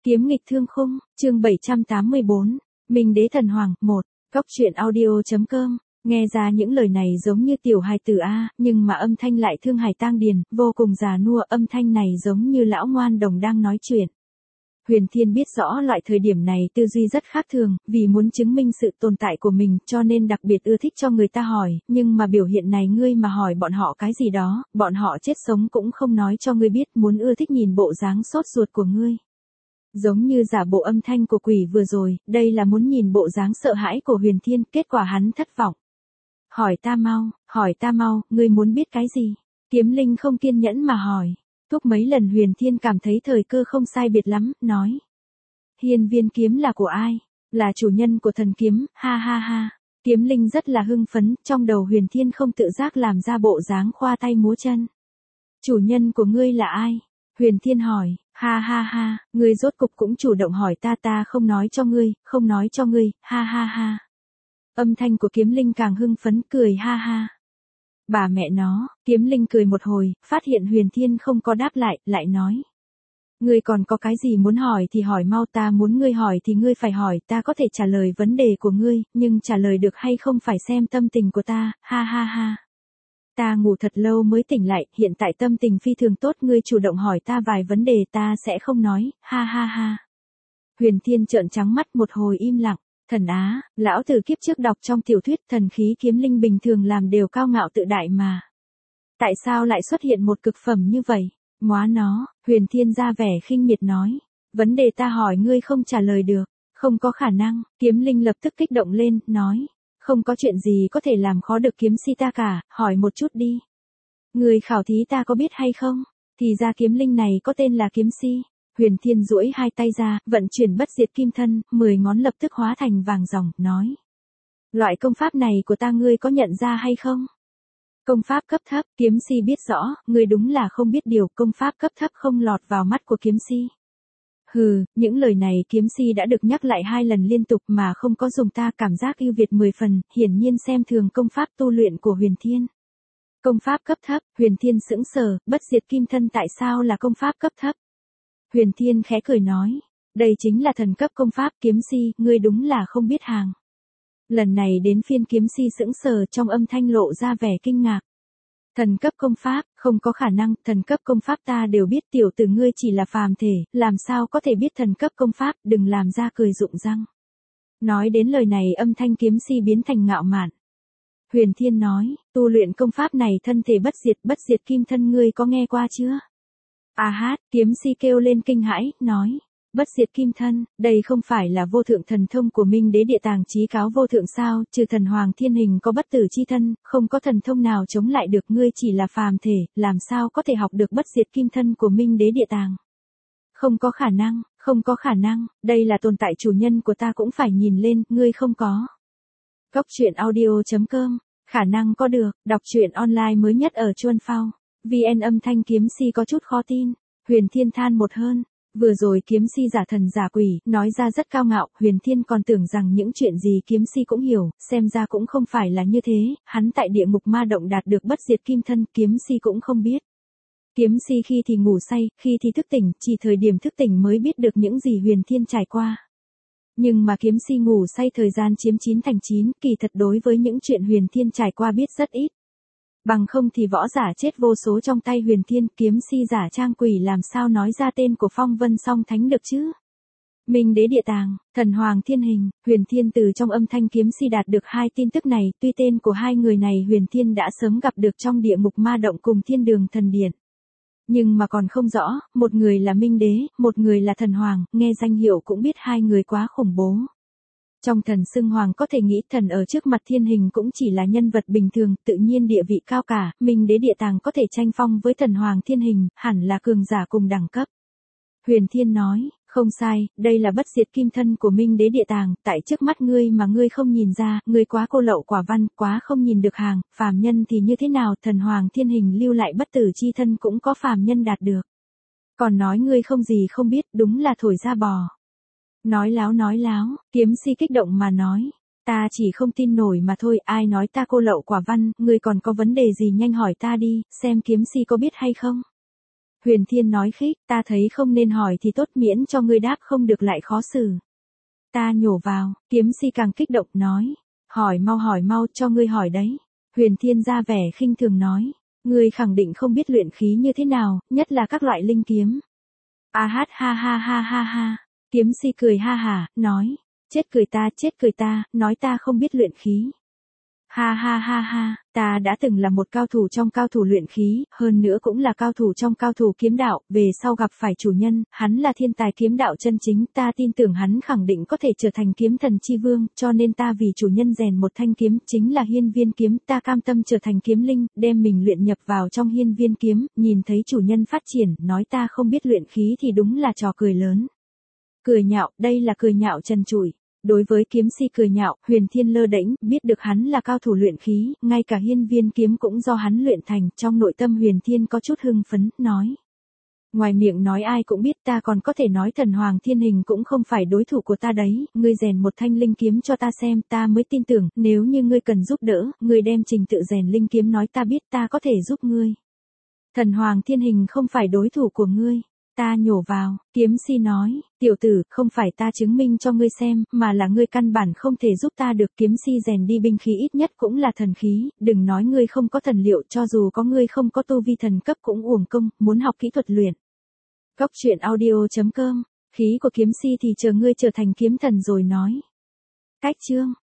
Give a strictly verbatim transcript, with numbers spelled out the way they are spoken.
Kiếm nghịch thương khung, chương bảy trăm tám mươi bốn, Minh đế thần hoàng, một, Cóc truyện audio.com, nghe ra những lời này giống như tiểu hài tử A, nhưng mà âm thanh lại thương hài tang điền, vô cùng già nua, âm thanh này giống như lão ngoan đồng đang nói chuyện. Huyền Thiên biết rõ loại thời điểm này tư duy rất khác thường, vì muốn chứng minh sự tồn tại của mình cho nên đặc biệt ưa thích cho người ta hỏi, nhưng mà biểu hiện này ngươi mà hỏi bọn họ cái gì đó, bọn họ chết sống cũng không nói cho ngươi biết, muốn ưa thích nhìn bộ dáng sốt ruột của ngươi. Giống như giả bộ âm thanh của quỷ vừa rồi, đây là muốn nhìn bộ dáng sợ hãi của Huyền Thiên, kết quả hắn thất vọng. Hỏi ta mau, hỏi ta mau, ngươi muốn biết cái gì? Kiếm Linh không kiên nhẫn mà hỏi. Thúc mấy lần Huyền Thiên cảm thấy thời cơ không sai biệt lắm, nói. Hiên viên kiếm là của ai? Là chủ nhân của thần kiếm, ha ha ha. Kiếm Linh rất là hưng phấn, trong đầu Huyền Thiên không tự giác làm ra bộ dáng khoa tay múa chân. Chủ nhân của ngươi là ai? Huyền Thiên hỏi, ha ha ha, ngươi rốt cục cũng chủ động hỏi ta, ta không nói cho ngươi, không nói cho ngươi, ha ha ha. Âm thanh của Kiếm Linh càng hưng phấn, cười ha ha. Bà mẹ nó, Kiếm Linh cười một hồi, phát hiện Huyền Thiên không có đáp lại, lại nói. Ngươi còn có cái gì muốn hỏi thì hỏi mau, ta muốn ngươi hỏi thì ngươi phải hỏi, ta có thể trả lời vấn đề của ngươi, nhưng trả lời được hay không phải xem tâm tình của ta, ha ha ha. Ta ngủ thật lâu mới tỉnh lại, hiện tại tâm tình phi thường tốt, ngươi chủ động hỏi ta vài vấn đề ta sẽ không nói, ha ha ha. Huyền Thiên trợn trắng mắt một hồi im lặng. Thần Á, lão tử kiếp trước đọc trong tiểu thuyết thần khí kiếm linh bình thường làm đều cao ngạo tự đại mà. Tại sao lại xuất hiện một cực phẩm như vậy? Móa nó, Huyền Thiên ra vẻ khinh miệt nói. Vấn đề ta hỏi ngươi không trả lời được, không có khả năng, kiếm linh lập tức kích động lên, nói. Không có chuyện gì có thể làm khó được kiếm si ta cả, hỏi một chút đi. Người khảo thí ta có biết hay không? Thì ra kiếm linh này có tên là kiếm si. Huyền Thiên duỗi hai tay ra, vận chuyển bất diệt kim thân, mười ngón lập tức hóa thành vàng ròng, nói. Loại công pháp này của ta ngươi có nhận ra hay không? Công pháp cấp thấp, kiếm si biết rõ, ngươi đúng là không biết điều, công pháp cấp thấp không lọt vào mắt của kiếm si. Hừ, những lời này kiếm si đã được nhắc lại hai lần liên tục mà không có dùng, ta cảm giác ưu việt mười phần, hiển nhiên xem thường công pháp tu luyện của Huyền Thiên. Công pháp cấp thấp, Huyền Thiên sững sờ, bất diệt kim thân tại sao là công pháp cấp thấp? Huyền Thiên khẽ cười nói, đây chính là thần cấp công pháp, kiếm si, ngươi đúng là không biết hàng. Lần này đến phiên kiếm si sững sờ, trong âm thanh lộ ra vẻ kinh ngạc. Thần cấp công pháp, không có khả năng, thần cấp công pháp ta đều biết, tiểu tử ngươi chỉ là phàm thể, làm sao có thể biết thần cấp công pháp, đừng làm ra cười rụng răng. Nói đến lời này âm thanh kiếm si biến thành ngạo mạn. Huyền Thiên nói, tu luyện công pháp này thân thể bất diệt, bất diệt kim thân ngươi có nghe qua chưa? A hát, kiếm si kêu lên kinh hãi, nói. Bất diệt kim thân, đây không phải là vô thượng thần thông của Minh đế địa tàng chí cáo vô thượng sao, trừ thần hoàng thiên hình có bất tử chi thân, không có thần thông nào chống lại được, ngươi chỉ là phàm thể, làm sao có thể học được bất diệt kim thân của Minh đế địa tàng. Không có khả năng, không có khả năng, đây là tồn tại chủ nhân của ta cũng phải nhìn lên, ngươi không có. Cóc truyện audio.com, khả năng có được, đọc truyện online mới nhất ở Chuan Phao. vê en âm thanh kiếm si có chút khó tin. Huyền Thiên than một hơn. Vừa rồi kiếm si giả thần giả quỷ, nói ra rất cao ngạo, Huyền Thiên còn tưởng rằng những chuyện gì kiếm si cũng hiểu, xem ra cũng không phải là như thế, hắn tại địa ngục ma động đạt được bất diệt kim thân, kiếm si cũng không biết. Kiếm si khi thì ngủ say, khi thì thức tỉnh, chỉ thời điểm thức tỉnh mới biết được những gì Huyền Thiên trải qua. Nhưng mà kiếm si ngủ say thời gian chiếm chín thành chín, kỳ thật đối với những chuyện Huyền Thiên trải qua biết rất ít. Bằng không thì võ giả chết vô số trong tay Huyền Thiên, kiếm si giả trang quỷ làm sao nói ra tên của Phong Vân Song Thánh được chứ? Minh đế địa tàng, thần hoàng thiên hình, Huyền Thiên từ trong âm thanh kiếm si đạt được hai tin tức này, tuy tên của hai người này Huyền Thiên đã sớm gặp được trong địa ngục ma động cùng thiên đường thần điện. Nhưng mà còn không rõ, một người là Minh đế, một người là thần hoàng, nghe danh hiệu cũng biết hai người quá khủng bố. Trong thần xưng hoàng có thể nghĩ thần ở trước mặt thiên hình cũng chỉ là nhân vật bình thường, tự nhiên địa vị cao cả, Minh đế địa tàng có thể tranh phong với thần hoàng thiên hình, hẳn là cường giả cùng đẳng cấp. Huyền Thiên nói, không sai, đây là bất diệt kim thân của Minh đế địa tàng, tại trước mắt ngươi mà ngươi không nhìn ra, ngươi quá cô lậu quả văn, quá không nhìn được hàng, phàm nhân thì như thế nào, thần hoàng thiên hình lưu lại bất tử chi thân cũng có phàm nhân đạt được. Còn nói ngươi không gì không biết, đúng là thổi ra bò. Nói láo nói láo, kiếm si kích động mà nói, ta chỉ không tin nổi mà thôi, ai nói ta cô lậu quả văn, ngươi còn có vấn đề gì nhanh hỏi ta đi, xem kiếm si có biết hay không. Huyền Thiên nói khích, ta thấy không nên hỏi thì tốt, miễn cho ngươi đáp không được lại khó xử. Ta nhổ vào, kiếm si càng kích động nói. Hỏi mau hỏi mau, cho ngươi hỏi đấy. Huyền Thiên ra vẻ khinh thường nói. Ngươi khẳng định không biết luyện khí như thế nào, nhất là các loại linh kiếm. A hát ha ha ha ha ha. Kiếm si cười ha hả, nói. Chết cười ta, chết cười ta, nói ta không biết luyện khí. Ha ha ha ha, ta đã từng là một cao thủ trong cao thủ luyện khí, hơn nữa cũng là cao thủ trong cao thủ kiếm đạo, về sau gặp phải chủ nhân, hắn là thiên tài kiếm đạo chân chính, ta tin tưởng hắn khẳng định có thể trở thành kiếm thần chi vương, cho nên ta vì chủ nhân rèn một thanh kiếm, chính là hiên viên kiếm, ta cam tâm trở thành kiếm linh, đem mình luyện nhập vào trong hiên viên kiếm, nhìn thấy chủ nhân phát triển, nói ta không biết luyện khí thì đúng là trò cười lớn. Cười nhạo, đây là cười nhạo trần trụi. Đối với kiếm si cười nhạo, Huyền Thiên lơ đễnh, biết được hắn là cao thủ luyện khí, ngay cả hiên viên kiếm cũng do hắn luyện thành, trong nội tâm Huyền Thiên có chút hưng phấn, nói. Ngoài miệng nói ai cũng biết, ta còn có thể nói thần hoàng thiên hình cũng không phải đối thủ của ta đấy, ngươi rèn một thanh linh kiếm cho ta xem, ta mới tin tưởng, nếu như ngươi cần giúp đỡ, ngươi đem trình tự rèn linh kiếm nói ta biết, ta có thể giúp ngươi. Thần hoàng thiên hình không phải đối thủ của ngươi. Ta nhổ vào, kiếm si nói, tiểu tử, không phải ta chứng minh cho ngươi xem, mà là ngươi căn bản không thể giúp ta được. Kiếm si rèn đi binh khí ít nhất cũng là thần khí, đừng nói ngươi không có thần liệu, cho dù có ngươi không có tu vi thần cấp cũng uổng công, muốn học kỹ thuật luyện. Góc truyện audio chấm com, khí của kiếm si thì chờ ngươi trở thành kiếm thần rồi nói. Cách chương